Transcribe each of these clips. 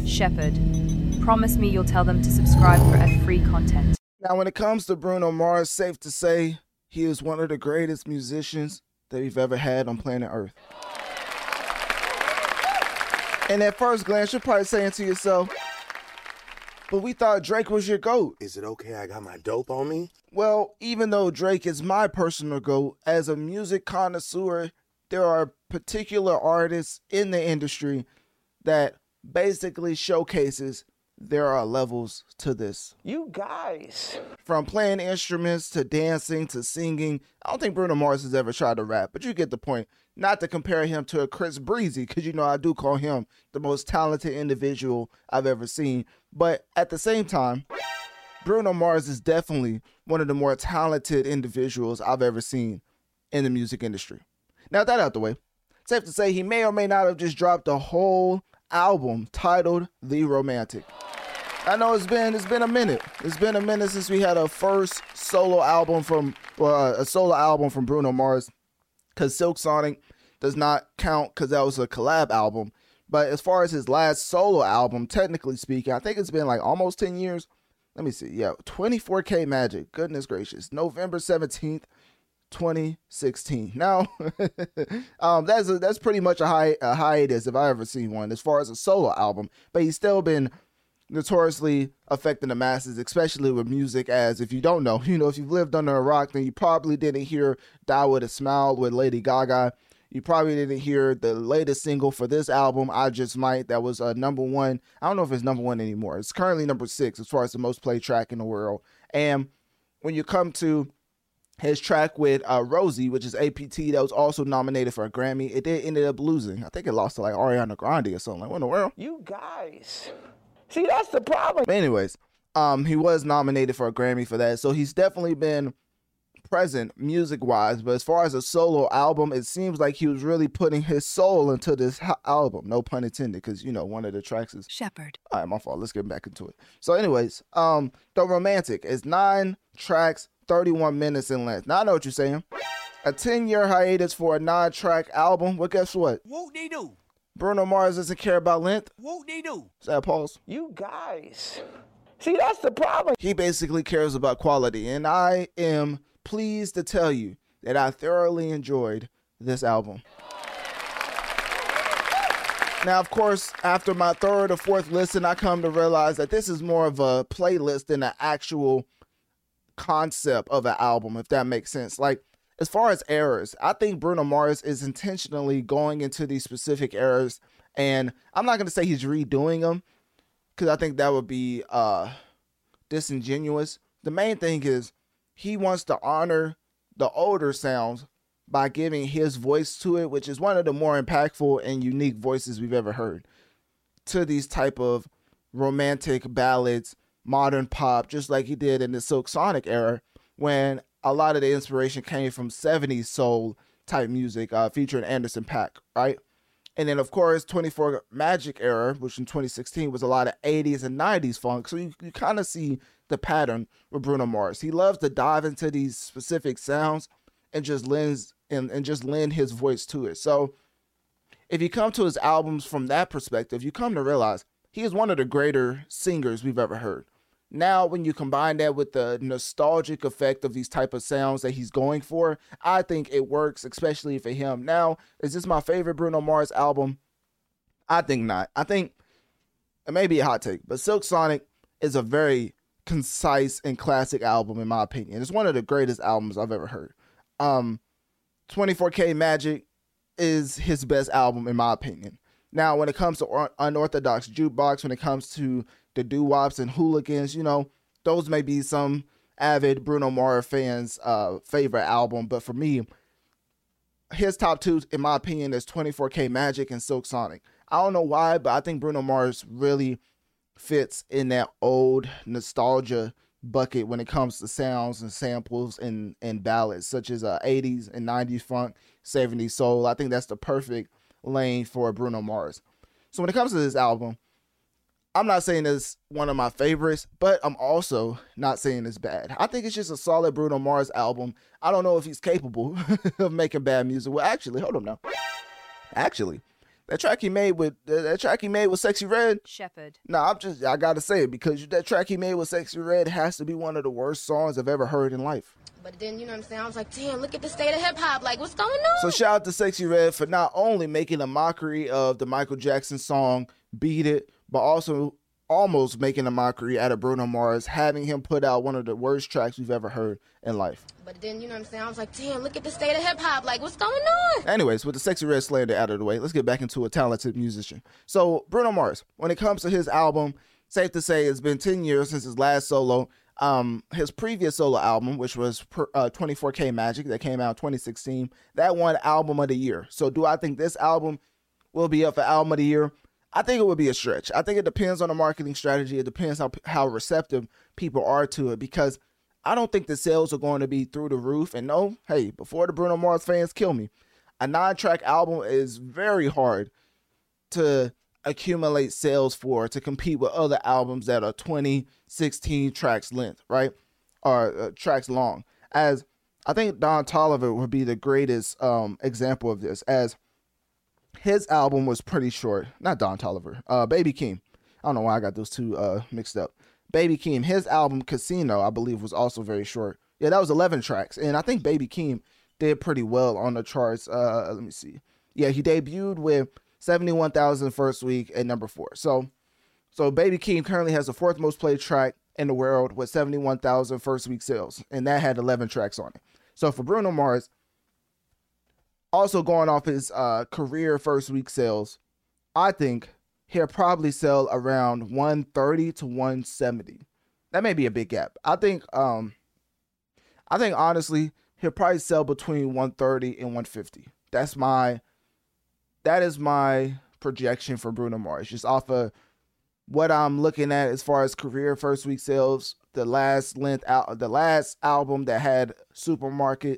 Shepard, promise me you'll tell them to subscribe for free content. Now, when it comes to Bruno Mars, safe to say he is one of the greatest musicians that we've ever had on planet Earth. And at first glance, you're probably saying to yourself, but we thought Drake was your GOAT. Is it okay I got my dope on me? Well, even though Drake is my personal GOAT, as a music connoisseur, there are particular artists in the industry that basically showcases there are levels to this. You guys. From playing instruments to dancing to singing. I don't think Bruno Mars has ever tried to rap, but you get the point. Not to compare him to a Chris Breezy, because you know I do call him the most talented individual I've ever seen. But at the same time, Bruno Mars is definitely one of the more talented individuals I've ever seen in the music industry. Now that out the way, safe to say he may or may not have just dropped a whole album titled The Romantic. I know it's been a minute. It's been a minute since we had a first solo album from Bruno Mars, because Silk Sonic does not count because that was a collab album. But as far as his last solo album, technically speaking, I think it's been like almost 10 years. Let me see. Yeah, 24K Magic. Goodness gracious. November 17th, 2016. Now, that's pretty much a hiatus if I ever seen one as far as a solo album. But he's still been notoriously affecting the masses, especially with music. As if you don't know, if you've lived under a rock, then you probably didn't hear Die With A Smile with Lady Gaga. You probably didn't hear the latest single for this album, I Just Might, that was number one. I don't know if it's number one anymore. It's currently number 6 as far as the most played track in the world. And when you come to his track with Rosie, which is APT, that was also nominated for a Grammy, it did ended up losing. I think it lost to like Ariana Grande or something. Like, what in the world? You guys. See, that's the problem. But anyways, he was nominated for a Grammy for that. So he's definitely been present music-wise. But as far as a solo album, it seems like he was really putting his soul into this album. No pun intended, because, one of the tracks is Shepard. All right, my fault. Let's get back into it. So anyways, The Romantic is 9 tracks, 31 minutes in length. Now I know what you're saying. A 10-year hiatus for a 9-track album. Well, guess what? Whoop-de-doo. Bruno Mars doesn't care about length. Whoop-de-doo. Is that a pause? You guys. See, that's the problem. He basically cares about quality, and I am pleased to tell you that I thoroughly enjoyed this album. Now, of course, after my 3rd or 4th listen, I come to realize that this is more of a playlist than an actual concept of an album, if that makes sense. Like, as far as eras, I think Bruno Mars is intentionally going into these specific eras, and I'm not going to say he's redoing them, because I think that would be disingenuous. The main thing is he wants to honor the older sounds by giving his voice to it, which is one of the more impactful and unique voices we've ever heard, to these type of romantic ballads, modern pop, just like he did in the Silk Sonic era, when a lot of the inspiration came from 70s soul type music featuring Anderson .Paak, right? And then, of course, 24 Magic era, which in 2016 was a lot of 80s and 90s funk. So you kind of see the pattern with Bruno Mars. He loves to dive into these specific sounds and just lend his voice to it. So if you come to his albums from that perspective, you come to realize he is one of the greater singers we've ever heard. Now, when you combine that with the nostalgic effect of these type of sounds that he's going for, I think it works, especially for him. Now, is this my favorite Bruno Mars album? I think not. I think it may be a hot take, but Silk Sonic is a very concise and classic album, in my opinion. It's one of the greatest albums I've ever heard. 24K Magic is his best album, in my opinion. Now, when it comes to Unorthodox Jukebox, when it comes to the doo-wops and hooligans, those may be some avid Bruno Mars fans' favorite album. But for me, his top 2, in my opinion, is 24K Magic and Silk Sonic. I don't know why, but I think Bruno Mars really fits in that old nostalgia bucket when it comes to sounds and samples and ballads, such as 80s and 90s funk, 70s soul. I think that's the perfect lane for Bruno Mars. So when it comes to this album, I'm not saying it's one of my favorites, but I'm also not saying it's bad. I think it's just a solid Bruno Mars album. I don't know if he's capable of making bad music. Well, actually, hold on now. Actually, That track he made with Sexy Red. Shepherd. Nah, I gotta say it because that track he made with Sexy Red has to be one of the worst songs I've ever heard in life. But then, you know what I'm saying? I was like, damn, look at the state of hip hop. Like, what's going on? So shout out to Sexy Red for not only making a mockery of the Michael Jackson song Beat It, but also almost making a mockery out of Bruno Mars, having him put out one of the worst tracks we've ever heard in life. But then, you know what I'm saying? I was like, damn, look at the state of hip hop. Like, what's going on? Anyways, with the Sexy Red slander out of the way, let's get back into a talented musician. So Bruno Mars, when it comes to his album, safe to say it's been 10 years since his last solo. His previous solo album, which was 24K Magic, that came out in 2016, that won Album of the Year. So do I think this album will be up for Album of the Year? I think it would be a stretch. I think it depends on the marketing strategy. It depends how receptive people are to it, because I don't think the sales are going to be through the roof. And no, hey, before the Bruno Mars fans kill me, a 9-track album is very hard to accumulate sales for, to compete with other albums that are 20, 16 tracks length, right? Or tracks long. As I think Don Toliver would be the greatest example of this, as his album was pretty short. Not Don Toliver, Baby Keem. I don't know why I got those two mixed up. Baby Keem, his album Casino, I believe, was also very short. Yeah, that was 11 tracks. And I think Baby Keem did pretty well on the charts. Let me see. Yeah, he debuted with 71,000 first week at number 4. So Baby Keem currently has the 4th most played track in the world with 71,000 first week sales. And that had 11 tracks on it. So for Bruno Mars, also going off his career first week sales, I think he'll probably sell around 130 to 170. That may be a big gap. I think honestly, he'll probably sell between 130 and 150. That is my projection for Bruno Mars, just off of what I'm looking at as far as career first week sales. The last album that had superstar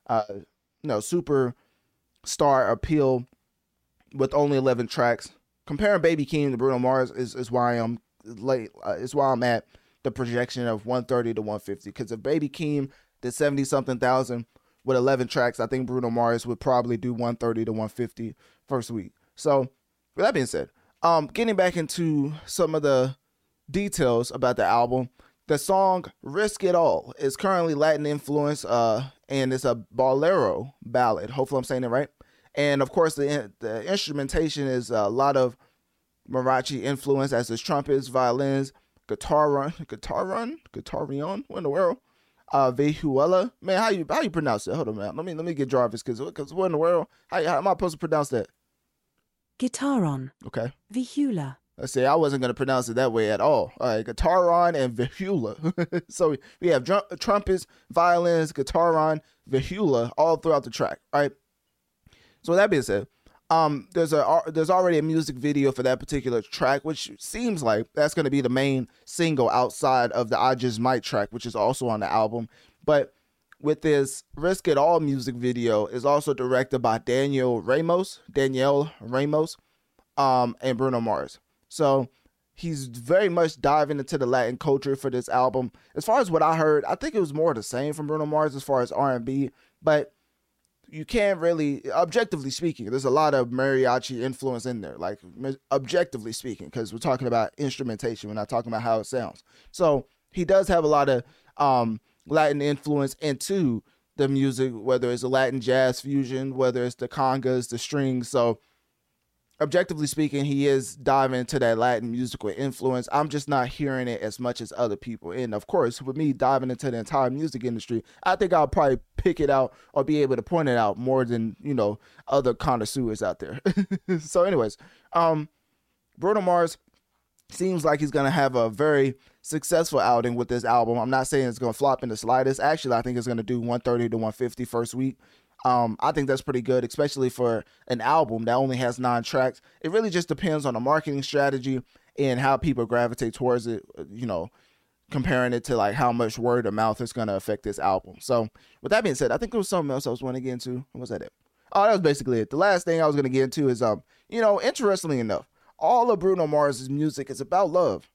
appeal with only 11 tracks. Comparing Baby Keem to Bruno Mars is why I'm at the projection of 130 to 150. Because if Baby Keem did 70 something thousand with 11 tracks, I think Bruno Mars would probably do 130 to 150 first week. So with that being said, getting back into some of the details about the album, the song Risk It All is currently Latin influence, and it's a bolero ballad. Hopefully I'm saying it right. And of course, the instrumentation is a lot of Mariachi influence, as is trumpets, violins, guitarion, what in the world? Vihuela. Man, how you pronounce it? Hold on, man. Let me get Jarvis, because what in the world? How am I supposed to pronounce that? Guitaron. Okay. Vihula. Let's see, I wasn't going to pronounce it that way at all. All right, guitaron and vihula. So we have trumpets, violins, guitaron, vihula, all throughout the track, right? So with that being said, there's already a music video for that particular track, which seems like that's going to be the main single outside of the I Just Might track, which is also on the album. But with this Risk It All music video, is also directed by Danielle Ramos, and Bruno Mars. So he's very much diving into the Latin culture for this album. As far as what I heard, I think it was more the same from Bruno Mars as far as R&B, but you can't really, objectively speaking, there's a lot of mariachi influence in there, like objectively speaking, because we're talking about instrumentation. We're not talking about how it sounds. So he does have a lot of Latin influence into the music, whether it's a Latin jazz fusion, whether it's the congas, the strings. So objectively speaking, he is diving into that Latin musical influence. I'm just not hearing it as much as other people. And of course, with me diving into the entire music industry, I think I'll probably pick it out or be able to point it out more than, other connoisseurs out there. So anyways, Bruno Mars seems like he's going to have a very successful outing with this album. I'm not saying it's going to flop in the slightest. Actually, I think it's going to do 130 to 150 first week. I think that's pretty good, especially for an album that only has 9 tracks. It really just depends on the marketing strategy and how people gravitate towards it, comparing it to like how much word of mouth is going to affect this album. So with that being said, I think there was something else I was going to get into. What was that? Oh, that was basically it. The last thing I was going to get into is, interestingly enough, all of Bruno Mars' music is about love.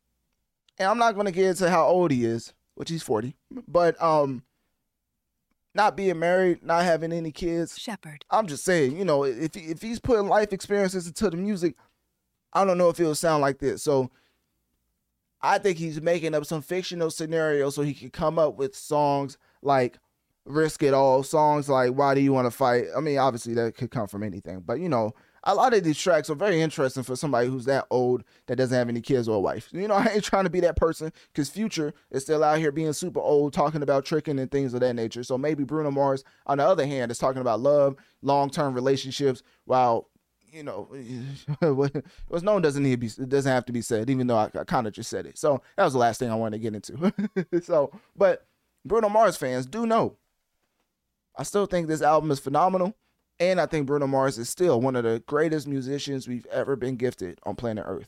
And I'm not going to get into how old he is, which he's 40, but, not being married, not having any kids. Shepherd. I'm just saying, you know, if he's putting life experiences into the music, I don't know if it'll sound like this. So I think he's making up some fictional scenario so he can come up with songs like Risk It All, songs like Why Do You Want to Fight? I mean, obviously that could come from anything, but you know, a lot of these tracks are very interesting for somebody who's that old that doesn't have any kids or a wife. You know, I ain't trying to be that person because Future is still out here being super old, talking about tricking and things of that nature. So maybe Bruno Mars, on the other hand, is talking about love, long-term relationships, while, you know, what's known doesn't have to be said, even though I kind of just said it. So that was the last thing I wanted to get into. But Bruno Mars fans do know, I still think this album is phenomenal. And I think Bruno Mars is still one of the greatest musicians we've ever been gifted on planet Earth.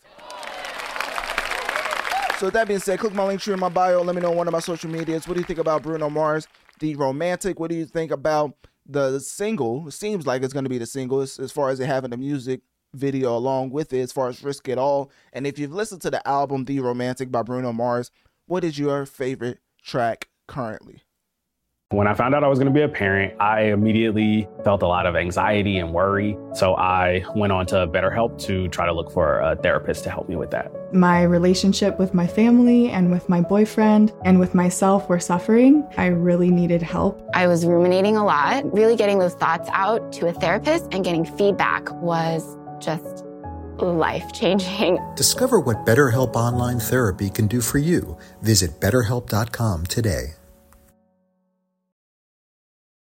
So with that being said, click my link tree in my bio. Let me know on one of my social medias. What do you think about Bruno Mars, The Romantic? What do you think about the single? It seems like it's going to be the single as far as it having the music video along with it, as far as Risk It All. And if you've listened to the album, The Romantic by Bruno Mars, what is your favorite track currently? When I found out I was going to be a parent, I immediately felt a lot of anxiety and worry. So I went on to BetterHelp to try to look for a therapist to help me with that. My relationship with my family and with my boyfriend and with myself were suffering. I really needed help. I was ruminating a lot. Really getting those thoughts out to a therapist and getting feedback was just life-changing. Discover what BetterHelp Online Therapy can do for you. Visit BetterHelp.com today.